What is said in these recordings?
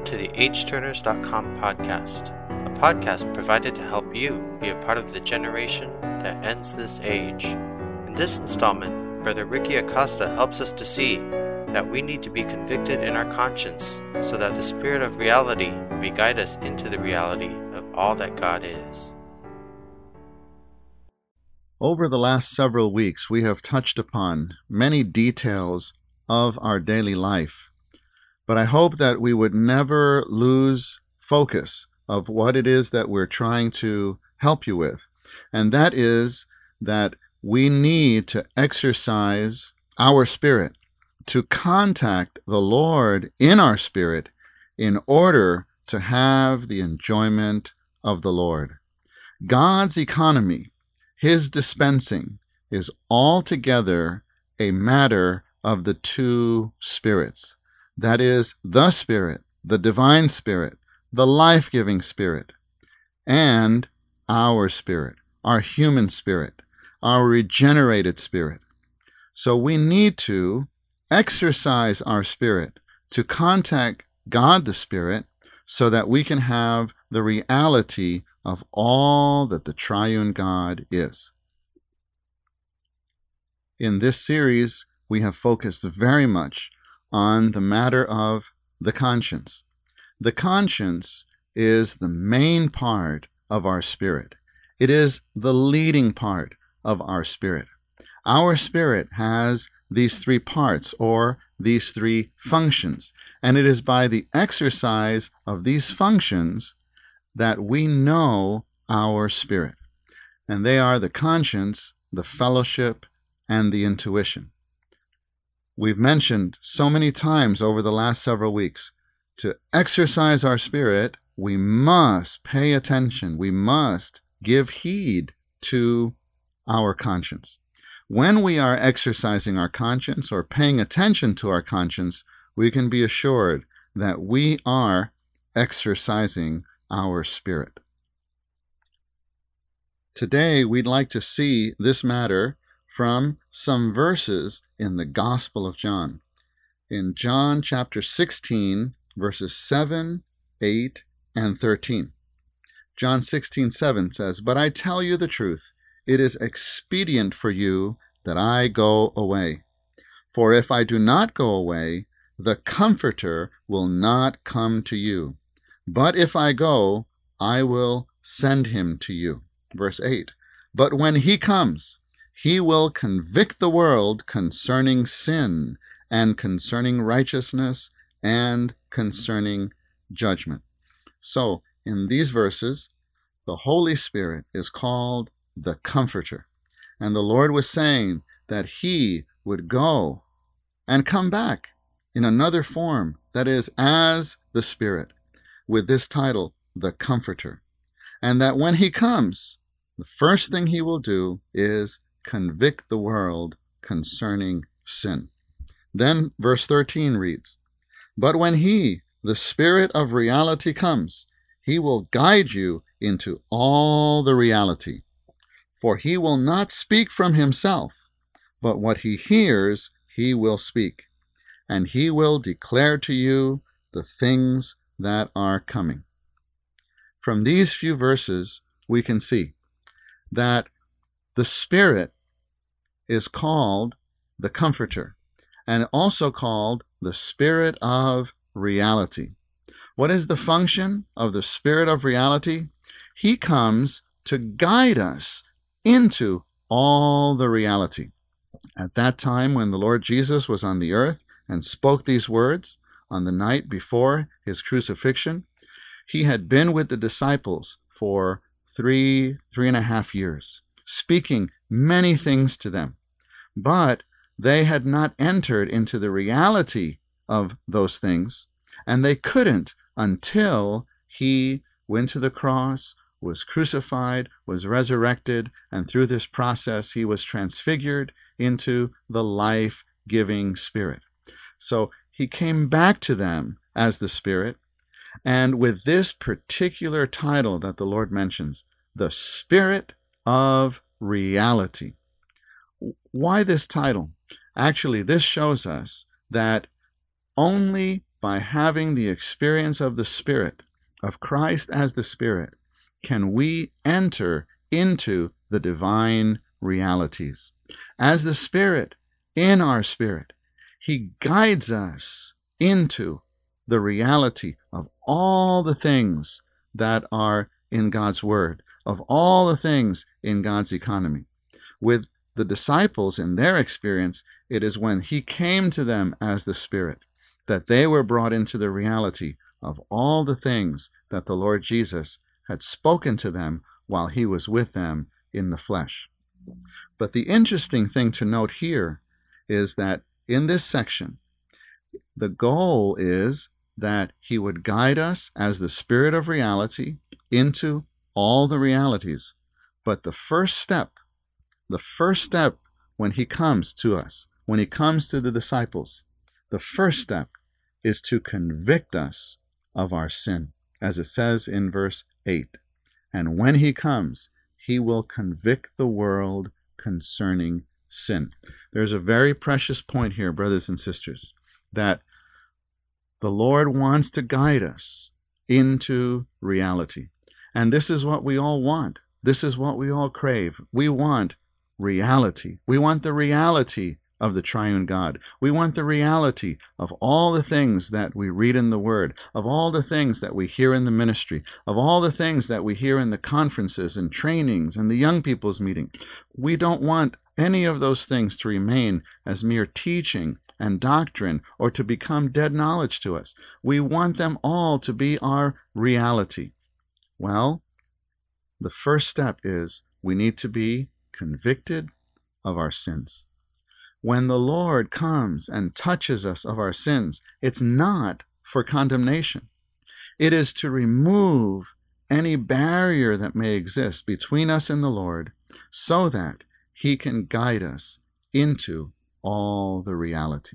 Welcome to the HTurners.com podcast, a podcast provided to help you be a part of the generation that ends this age. In this installment, Brother Ricky Acosta helps us to see that we need to be convicted in our conscience so that the Spirit of reality may guide us into the reality of all that God is. Over the last several weeks, we have touched upon many details of our daily life, but I hope that we would never lose focus of what it is that we're trying to help you with, and that is that we need to exercise our spirit, to contact the Lord in our spirit in order to have the enjoyment of the Lord. God's economy, His dispensing, is altogether a matter of the two spirits. That is, the Spirit, the divine Spirit, the life-giving Spirit, and our spirit, our human spirit, our regenerated spirit. So we need to exercise our spirit to contact God the Spirit so that we can have the reality of all that the triune God is. In this series, we have focused very much on the matter of the conscience. The conscience is the main part of our spirit. It is the leading part of our spirit. Our spirit has these three parts, or these three functions, and it is by the exercise of these functions that we know our spirit. And they are the conscience, the fellowship, and the intuition. We've mentioned so many times over the last several weeks, to exercise our spirit, we must pay attention. We must give heed to our conscience. When we are exercising our conscience or paying attention to our conscience, we can be assured that we are exercising our spirit. Today, we'd like to see this matter from some verses in the Gospel of John. In John chapter 16, verses 7, 8, and 13. John 16:7 says, "But I tell you the truth, it is expedient for you that I go away. For if I do not go away, the Comforter will not come to you. But if I go, I will send him to you." Verse 8, "But when he comes, he will convict the world concerning sin, and concerning righteousness, and concerning judgment." So, in these verses, the Holy Spirit is called the Comforter. And the Lord was saying that He would go and come back in another form, that is, as the Spirit, with this title, the Comforter. And that when He comes, the first thing He will do is convict the world concerning sin. Then verse 13 reads, "But when He, the Spirit of reality, comes, He will guide you into all the reality. For He will not speak from Himself, but what He hears, He will speak. And He will declare to you the things that are coming." From these few verses, we can see that the Spirit is called the Comforter, and also called the Spirit of reality. What is the function of the Spirit of reality? He comes to guide us into all the reality. At that time when the Lord Jesus was on the earth and spoke these words on the night before His crucifixion, He had been with the disciples for 3.5 years, speaking many things to them. But they had not entered into the reality of those things, and they couldn't until He went to the cross, was crucified, was resurrected, and through this process He was transfigured into the life-giving Spirit. So He came back to them as the Spirit, and with this particular title that the Lord mentions, the Spirit of reality. Why this title? Actually, this shows us that only by having the experience of the Spirit, of Christ as the Spirit, can we enter into the divine realities. As the Spirit in our spirit, He guides us into the reality of all the things that are in God's Word, of all the things in God's economy. With the disciples, in their experience, it is when He came to them as the Spirit that they were brought into the reality of all the things that the Lord Jesus had spoken to them while He was with them in the flesh. But the interesting thing to note here is that in this section, the goal is that He would guide us as the Spirit of reality into all the realities. But the first step when He comes to us, when He comes to the disciples, the first step is to convict us of our sin, as it says in verse 8. And when He comes, He will convict the world concerning sin. There's a very precious point here, brothers and sisters, that the Lord wants to guide us into reality. And this is what we all want. This is what we all crave. We want reality. We want the reality of the triune God. We want the reality of all the things that we read in the Word, of all the things that we hear in the ministry, of all the things that we hear in the conferences and trainings and the young people's meeting. We don't want any of those things to remain as mere teaching and doctrine or to become dead knowledge to us. We want them all to be our reality. Well, the first step is we need to be convicted of our sins. When the Lord comes and touches us of our sins, it's not for condemnation. It is to remove any barrier that may exist between us and the Lord so that He can guide us into all the reality.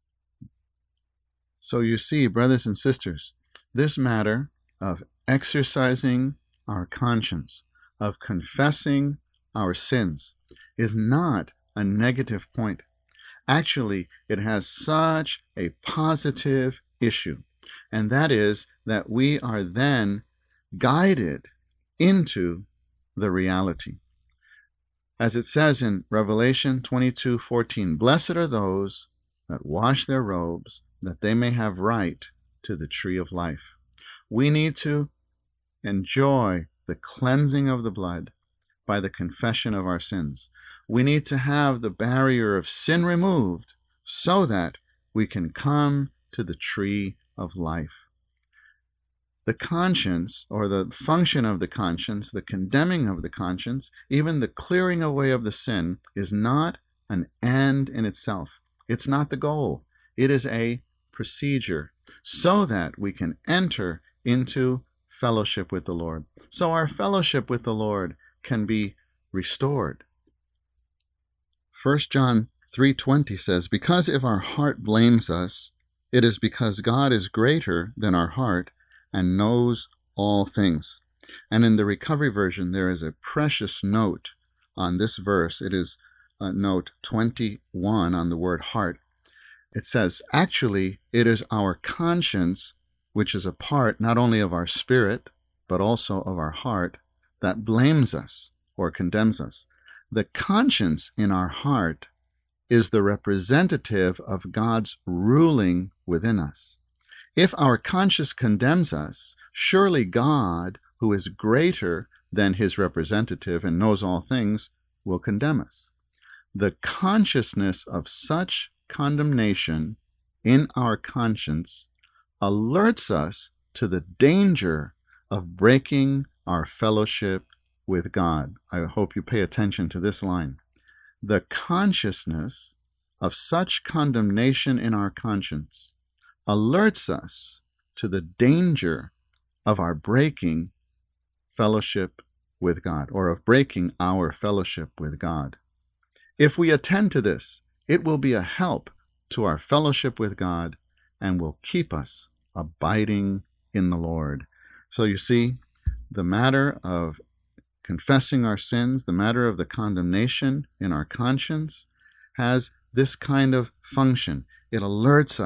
So you see, brothers and sisters, this matter of exercising our conscience, of confessing our sins, is not a negative point. Actually, it has such a positive issue, and that is that we are then guided into the reality. As it says in Revelation 22:14, "Blessed are those that wash their robes, that they may have right to the tree of life." We need to enjoy the cleansing of the blood by the confession of our sins. We need to have the barrier of sin removed so that we can come to the tree of life. The conscience, or the function of the conscience, the condemning of the conscience, even the clearing away of the sin, is not an end in itself. It's not the goal. It is a procedure so that we can enter into fellowship with the Lord. So our fellowship with the Lord can be restored. 1 John 3:20 says, "Because if our heart blames us, it is because God is greater than our heart and knows all things." And in the Recovery Version, there is a precious note on this verse. It is note 21 on the word heart. It says, actually, it is our conscience, which is a part not only of our spirit, but also of our heart, that blames us or condemns us. The conscience in our heart is the representative of God's ruling within us. If our conscience condemns us, surely God, who is greater than His representative and knows all things, will condemn us. The consciousness of such condemnation in our conscience alerts us to the danger of breaking our fellowship with God. I hope you pay attention to this line. The consciousness of such condemnation in our conscience alerts us to the danger of our breaking fellowship with God, or of breaking our fellowship with God. If we attend to this, it will be a help to our fellowship with God and will keep us abiding in the Lord. So you see, the matter of confessing our sins, the matter of the condemnation in our conscience, has this kind of function. It alerts us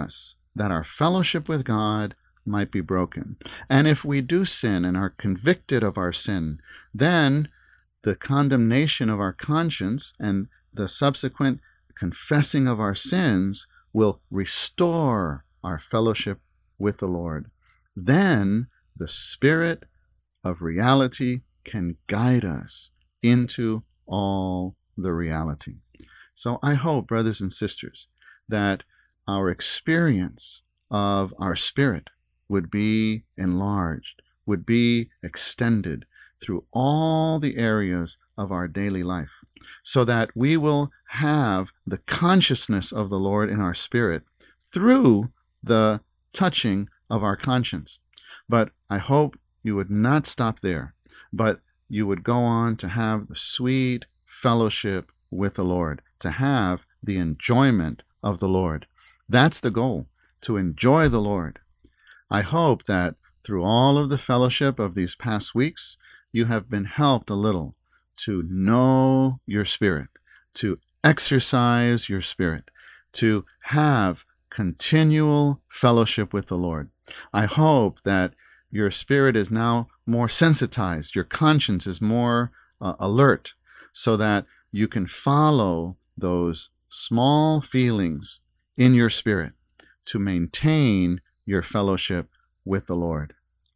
that our fellowship with God might be broken. And if we do sin and are convicted of our sin, then the condemnation of our conscience and the subsequent confessing of our sins will restore our fellowship with the Lord. Then the Spirit of reality can guide us into all the reality. So I hope, brothers and sisters, that our experience of our spirit would be enlarged, would be extended through all the areas of our daily life, so that we will have the consciousness of the Lord in our spirit through the touching of our conscience. But I hope you would not stop there, but you would go on to have the sweet fellowship with the Lord, to have the enjoyment of the Lord. That's the goal, to enjoy the Lord. I hope that through all of the fellowship of these past weeks, you have been helped a little to know your spirit, to exercise your spirit, to have continual fellowship with the Lord. I hope that your spirit is now more sensitized, your conscience is more alert, so that you can follow those small feelings in your spirit to maintain your fellowship with the Lord.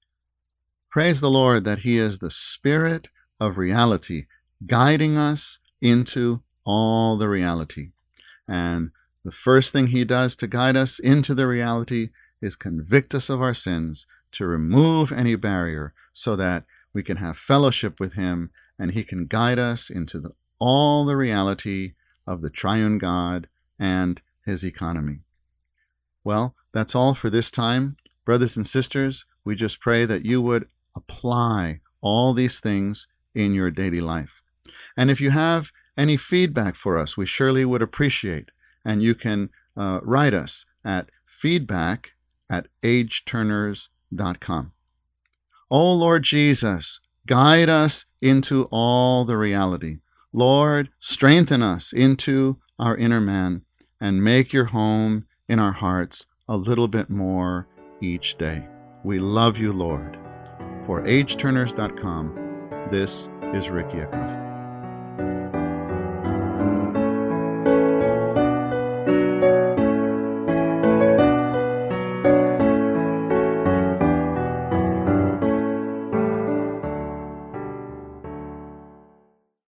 Praise the Lord that He is the Spirit of reality, guiding us into all the reality. And the first thing He does to guide us into the reality is convict us of our sins, to remove any barrier so that we can have fellowship with Him and He can guide us into all the reality of the triune God and His economy. Well, that's all for this time. Brothers and sisters, we just pray that you would apply all these things in your daily life. And if you have any feedback for us, we surely would appreciate. And you can write us at feedback@ageturners.com. O Lord Jesus, guide us into all the reality. Lord, strengthen us into our inner man and make your home in our hearts a little bit more each day. We love you, Lord. For ageturners.com, this is Ricky Acosta.